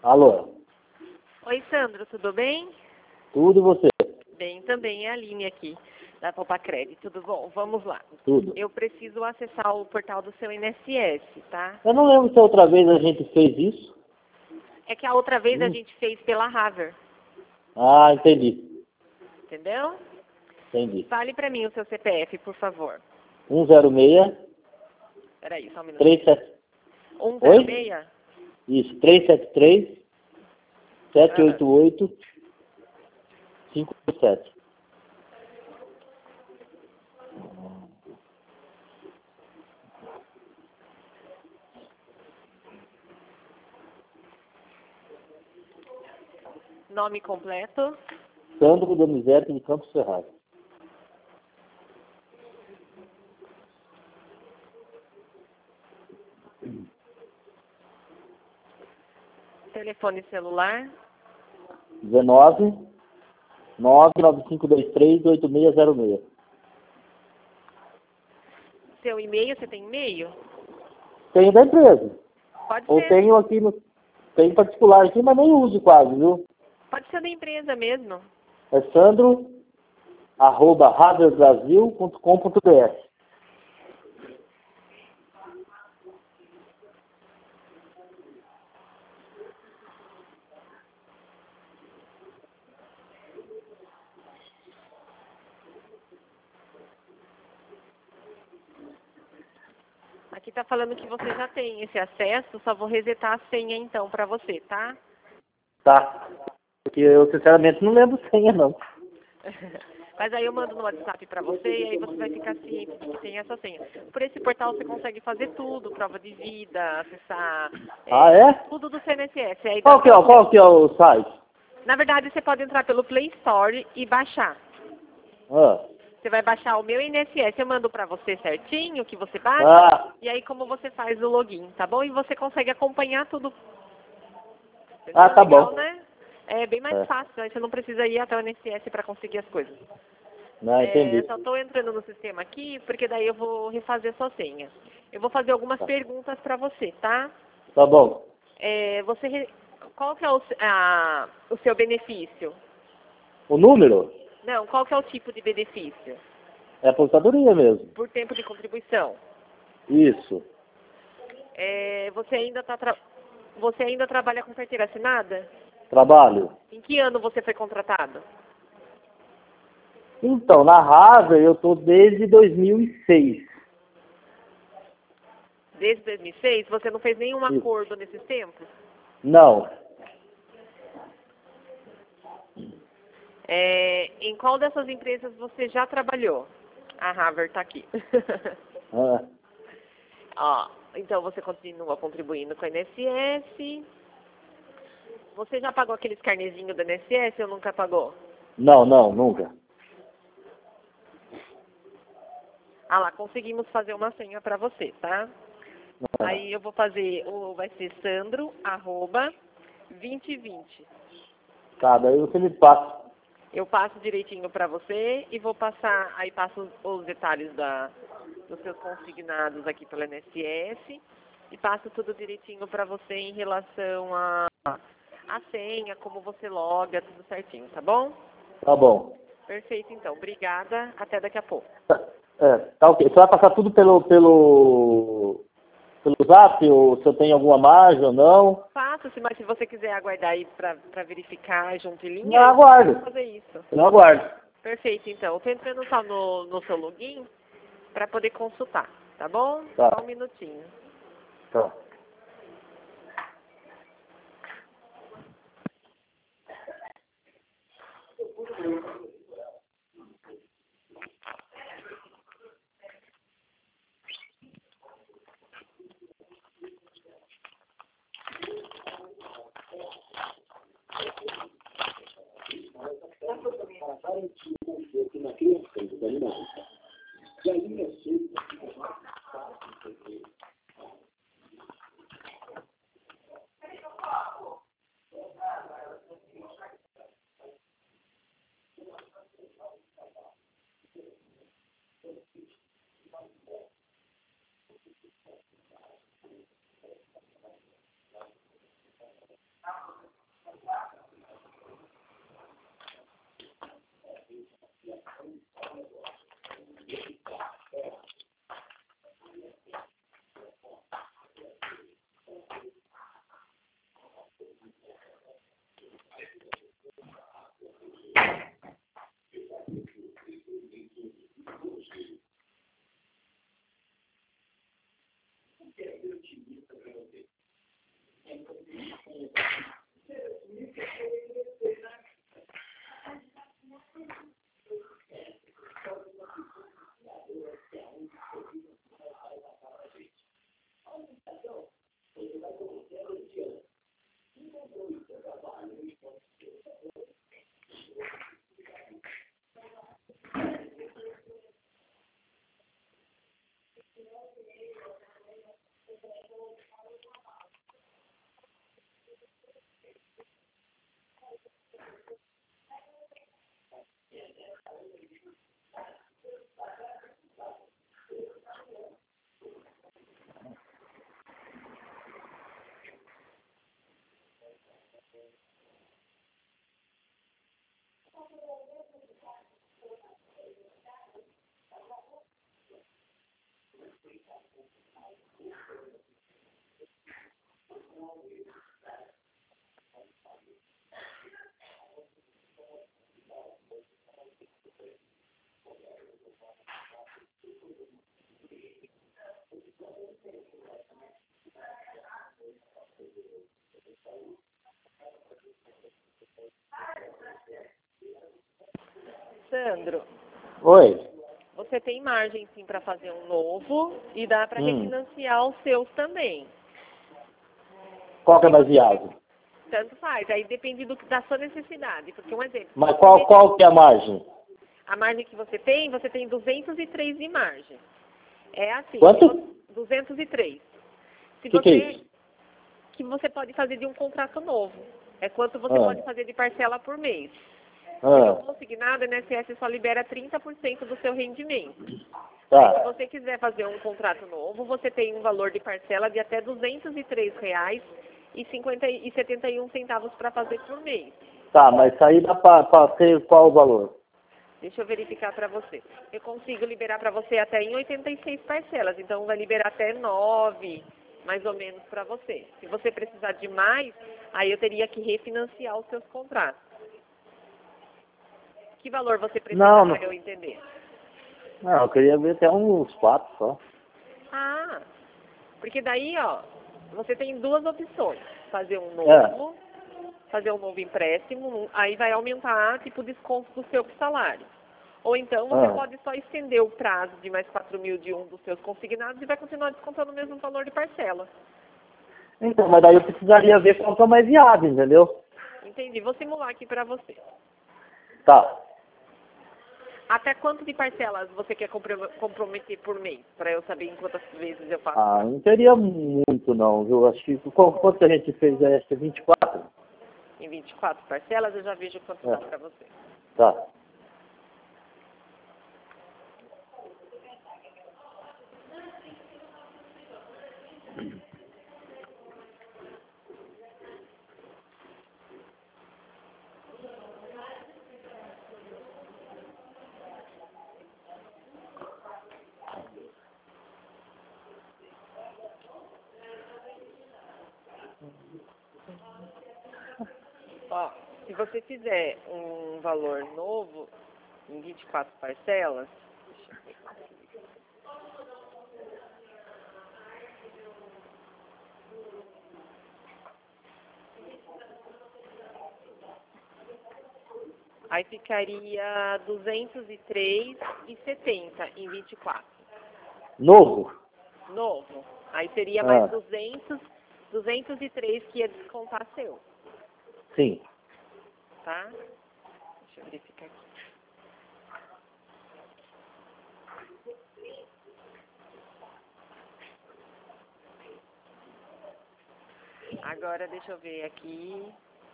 Alô? Oi, Sandro, tudo bem? Tudo e você? Bem, também é a Aline aqui, da Popacred. Tudo bom? Vamos lá. Tudo. Eu preciso acessar o portal do seu INSS, tá? Eu não lembro se outra vez a gente fez isso. É que a outra vez a gente fez pela Haver, Ah, entendi. entendeu? Entendi. Fale pra mim o seu CPF, por favor. 106 Peraí, só um minutinho. 37. 106? Isso, 373 788 57. Nome completo. Sandro Donizete de Campos Ferraz. Telefone celular. 19 99523 8606. Seu e-mail, você tem e-mail? Tenho da empresa. Pode Ou ser. tenho aqui no. Tenho particular aqui, mas nem uso quase, viu? Pode ser da empresa mesmo. É sandro@haverbrasil.com.br. Aqui tá falando que você já tem esse acesso, só vou resetar a senha então pra você, tá? Tá. Porque eu, sinceramente, não lembro senha, não. Mas aí eu mando no WhatsApp pra você e aí você vai ficar ciente de que tem essa senha. Por esse portal você consegue fazer tudo, prova de vida, acessar Ah, é? tudo do CNSS. Aí Qual que é o site? Na verdade, você pode entrar pelo Play Store e baixar. Ah. Você vai baixar o meu INSS, eu mando pra você certinho o que você baixa. Ah. E aí como você faz o login, tá bom? E você consegue acompanhar tudo. Ah, tá Legal, bom. né? É bem mais fácil, aí você não precisa ir até o INSS para conseguir as coisas. Não, entendi. Só estou entrando no sistema aqui, porque daí eu vou refazer sua senha. Eu vou fazer algumas perguntas para você, tá? Tá bom. Qual que é o seu benefício? O número? Não, qual que é o tipo de benefício? É aposentadoria mesmo. Por tempo de contribuição. Isso. Você ainda trabalha com carteira assinada? Trabalho. Em que ano você foi contratado? Então, na Harvard eu tô desde 2006. Desde 2006? Você não fez nenhum Isso. acordo nesses tempos? Não. Em qual dessas empresas você já trabalhou? A Harvard está aqui. Ah. Então você continua contribuindo com o INSS. Você já pagou aqueles carnezinhos do INSS ou nunca pagou? Não, nunca. Ah lá, conseguimos fazer uma senha para você, tá? Aí eu vou fazer, vai ser sandro@2020. Tá, daí você me passa. Eu passo direitinho para você e vou passar, aí passo os detalhes dos seus consignados aqui pelo INSS e passo tudo direitinho para você em relação a senha, como você loga, tudo certinho, tá bom? Tá bom. Perfeito, então. Obrigada. Até daqui a pouco. Tá ok. Você vai passar tudo pelo zap, ou se eu tenho alguma margem ou não? Faço, mas se você quiser aguardar aí para verificar junto em linha, Não, aguardo. eu vou fazer isso. Não aguardo. Perfeito, então. Eu tô entrando só no seu login para poder consultar, tá bom? Tá. Só um minutinho. Tá. Sandro, Oi. você tem margem sim para fazer um novo e dá para refinanciar os seus também. Qual que é baseado? Tanto faz, aí depende da sua necessidade. Porque um exemplo. Mas qual que é a margem? A margem que você tem 203 de margem. É assim. Quanto? 203. Se Que é isso? Que você pode fazer de um contrato novo. É quanto você pode fazer de parcela por mês. Porque o consignado, a INSS só libera 30% do seu rendimento. Tá. Se você quiser fazer um contrato novo, você tem um valor de parcela de até R$ 203,71 para fazer por mês. Tá, mas isso aí dá para ter qual o valor? Deixa eu verificar para você. Eu consigo liberar para você até em 86 parcelas, então vai liberar até 9, mais ou menos, para você. Se você precisar de mais, aí eu teria que refinanciar os seus contratos. Que valor você precisa para eu entender? Não, eu queria ver até uns 4 só. Ah, porque daí, ó, você tem duas opções. Fazer um novo empréstimo, aí vai aumentar, tipo, o desconto do seu salário. Ou então você pode só estender o prazo de mais 4.000 de um dos seus consignados e vai continuar descontando o mesmo valor de parcela. Então, mas daí eu precisaria ver qual que é o mais viável, entendeu? Entendi. Vou simular aqui para você. Tá. Até quanto de parcelas você quer comprometer por mês? Para eu saber em quantas vezes eu faço. Ah, não teria muito não, viu? Acho que quanto que a gente fez aí? Acho que é 24. Em 24 parcelas, eu já vejo quanto dá para você. Tá. Ó, se você fizer um valor novo em 24 parcelas, deixa eu ver. Aí ficaria 203,70 em 24. Novo? Novo. Aí seria mais 203 que ia descontar seu. Sim. Tá? Deixa eu verificar aqui. Agora deixa eu ver aqui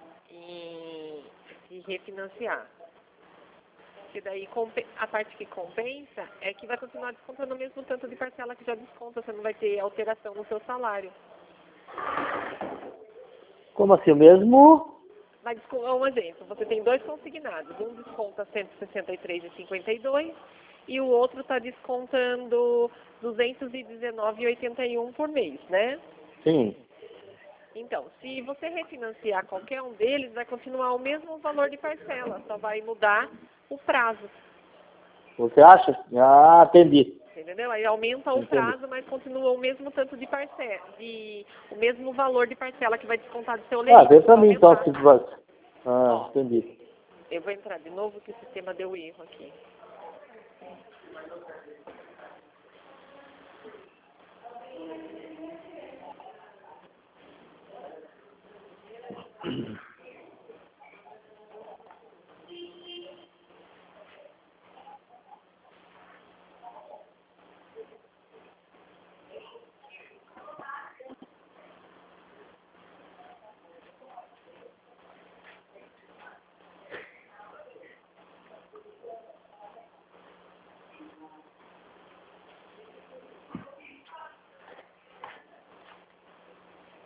se refinanciar. Porque daí a parte que compensa é que vai continuar descontando o mesmo tanto de parcela que já desconta, você não vai ter alteração no seu salário. Como assim? O mesmo? Mas, um exemplo, você tem dois consignados, um desconta R$ 163,52 e o outro está descontando R$ 219,81 por mês, né? Sim. Então, se você refinanciar qualquer um deles, vai continuar o mesmo valor de parcela, só vai mudar o prazo. Você acha? Ah, entendi. Entendeu? Aí aumenta o prazo, mas continua o mesmo tanto de parcela, o mesmo valor de parcela que vai descontar do seu leilão. Ah, vê pra mim então se vai. Ah, ó, entendi. Eu vou entrar de novo que o sistema deu erro aqui.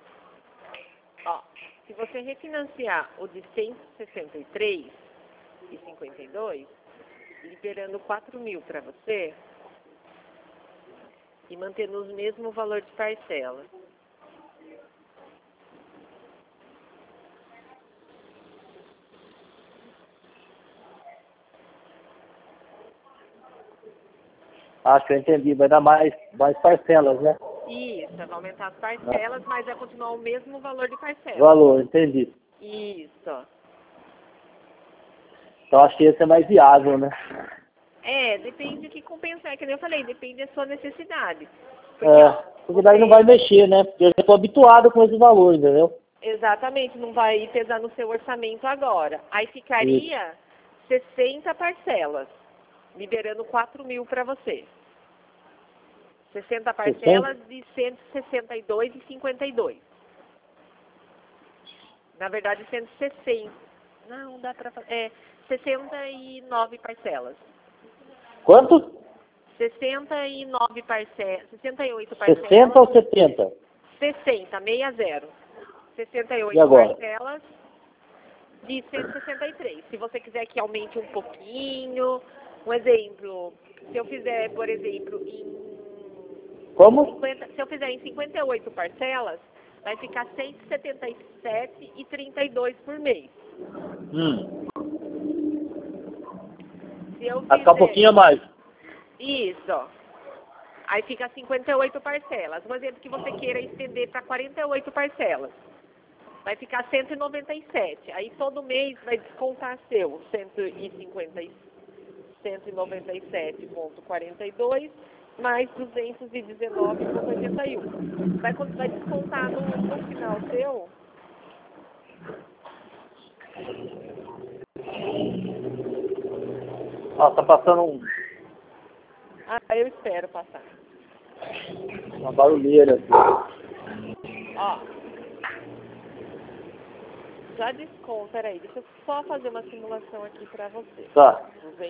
Ó, se você refinanciar o de 163, 52, liberando 4.000 para você e mantendo o mesmo valor de parcela. Acho que eu entendi. Vai dar mais parcelas, né? Isso, vai aumentar as parcelas, mas vai continuar o mesmo valor de parcela. Valor, entendi. Isso. Então acho que esse é mais viável, né? Depende do que compensar, que nem eu falei, depende da sua necessidade. Porque daí não vai mexer, né? Porque eu já estou habituado com esse valor, entendeu? Exatamente, não vai pesar no seu orçamento agora. Aí ficaria 60 parcelas, liberando 4.000 para você. 60 parcelas de 162,52. Na verdade, 160. Não, dá para fazer. 69 parcelas. Quanto? 69 parcelas. 68 parcelas. 60 ou 70? 60, 60. 68 E agora? parcelas de 163. Se você quiser que aumente um pouquinho, um exemplo, se eu fizer, por exemplo, Como? se eu fizer em 58 parcelas, vai ficar 177,32 por mês. Se eu Vai ficar um pouquinho a mais. Isso. Aí fica 58 parcelas. Um exemplo que você queira estender para 48 parcelas. Vai ficar 197. Aí todo mês vai descontar seu 197,42 mais 219,81. Vai descontar no final seu. Ó, tá passando Eu espero passar. uma barulheira aqui. Ó. Já desconta, peraí, deixa eu só fazer uma simulação aqui para você. Tá.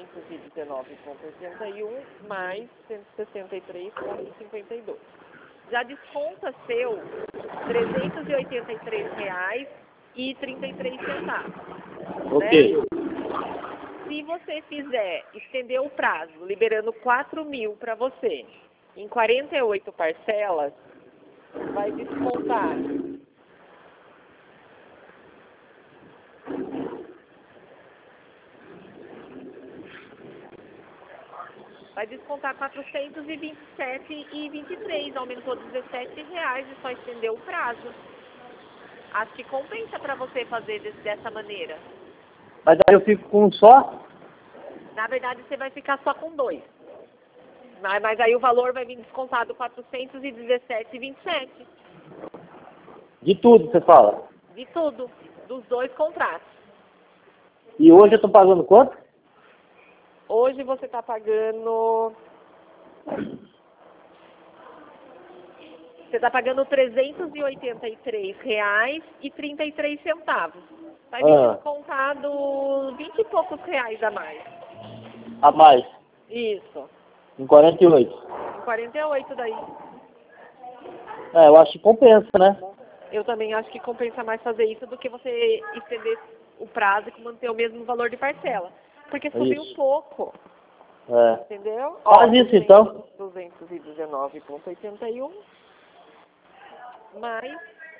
219,81 mais 163,52. Já desconta seu R$383,33. Ok. Né? Se você fizer, estender o prazo, liberando 4.000 para você, em 48 parcelas, vai descontar R$ 427,23, aumentou R$17 e só estendeu o prazo. Acho que compensa para você fazer dessa maneira. Mas aí eu fico com um só? Na verdade, você vai ficar só com 2. Mas aí o valor vai vir descontado R$ 417,27. De tudo, você fala? De tudo, dos 2 contratos. E hoje eu tô pagando quanto? Hoje você está pagando... Você está pagando R$383,33. Vai vir descontado 20 e poucos reais a mais. A mais? Isso. Em 48. Em 48 daí. Eu acho que compensa, né? Eu também acho que compensa mais fazer isso do que você estender o prazo e manter o mesmo valor de parcela. Porque subiu pouco. Entendeu? Faz isso então. 219,81 mais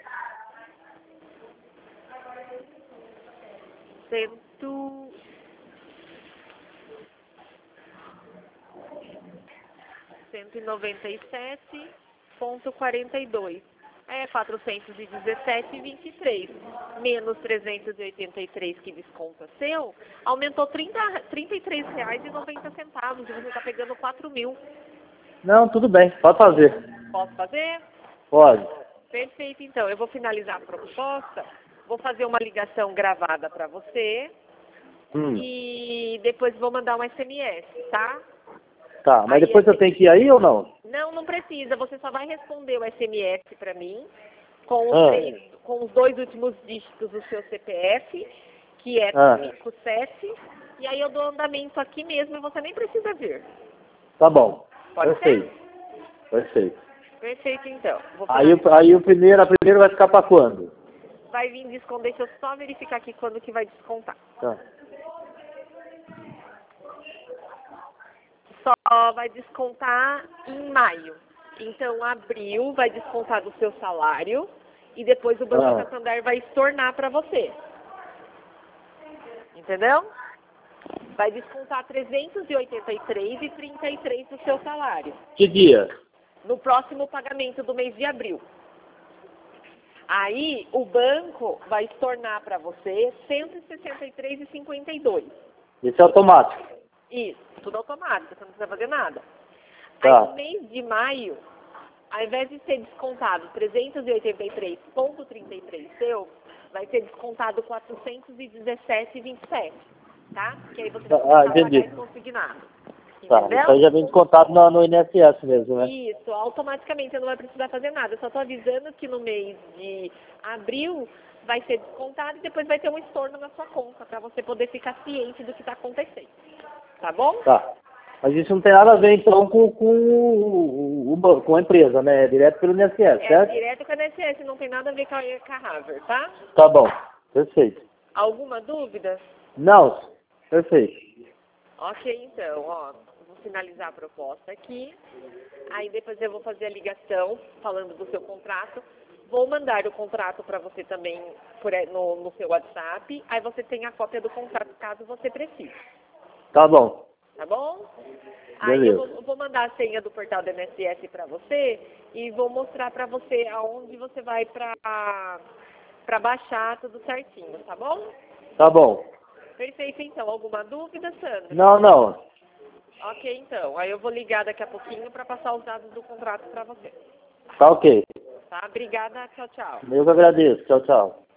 197,42. É 417,23. Menos 383 que desconta seu, aumentou R$33,90 e você está pegando 4.000. Não, tudo bem. Pode fazer. Posso fazer? Pode. Perfeito, então. Eu vou finalizar a proposta, vou fazer uma ligação gravada para você e depois vou mandar um SMS, tá? Tá, mas depois eu tenho que ir aí ou não? Não, não precisa. Você só vai responder o SMS para mim com os 2 últimos dígitos do seu CPF, que é 57, e aí eu dou andamento aqui mesmo e você nem precisa vir. Tá bom. Pode ser? Perfeito. Perfeito, então. Aí a primeira vai ficar para quando? Vai vir desconto, deixa eu só verificar aqui quando que vai descontar. Tá. só vai descontar em maio. Então, abril vai descontar do seu salário e depois o Banco Santander vai estornar para você. Entendeu? Vai descontar 383,33 do seu salário. Que dia? No próximo pagamento do mês de abril. Aí, o banco vai estornar para você 163,52. Isso é automático. Isso, tudo automático, você não precisa fazer nada. Tá. Aí, no mês de maio, ao invés de ser descontado 383,33 seu, vai ser descontado 417,27, tá? Que aí você vai começar a pagar esse consignado. Tá, Entendeu? isso aí já vem descontado no INSS mesmo, né? Isso, automaticamente você não vai precisar fazer nada. Eu só estou avisando que no mês de abril vai ser descontado e depois vai ter um estorno na sua conta, para você poder ficar ciente do que está acontecendo. Tá bom? Tá. Mas isso não tem nada a ver, então, com a empresa, né? É direto pelo INSS, certo? É direto com a INSS, não tem nada a ver com a Harvard, tá? Tá bom. Perfeito. Alguma dúvida? Não. Perfeito. Ok, então, ó, vou finalizar a proposta aqui. Aí depois eu vou fazer a ligação falando do seu contrato. Vou mandar o contrato para você também no seu WhatsApp. Aí você tem a cópia do contrato caso você precise. Tá bom. Tá bom? Beleza. Aí eu vou mandar a senha do portal do INSS para você e vou mostrar para você aonde você vai para baixar tudo certinho, tá bom? Tá bom. Perfeito, então. Alguma dúvida, Sandra? Não. Ok, então. Aí eu vou ligar daqui a pouquinho para passar os dados do contrato para você. Tá ok. Tá? Obrigada. Tchau, tchau. Eu que agradeço. Tchau, tchau.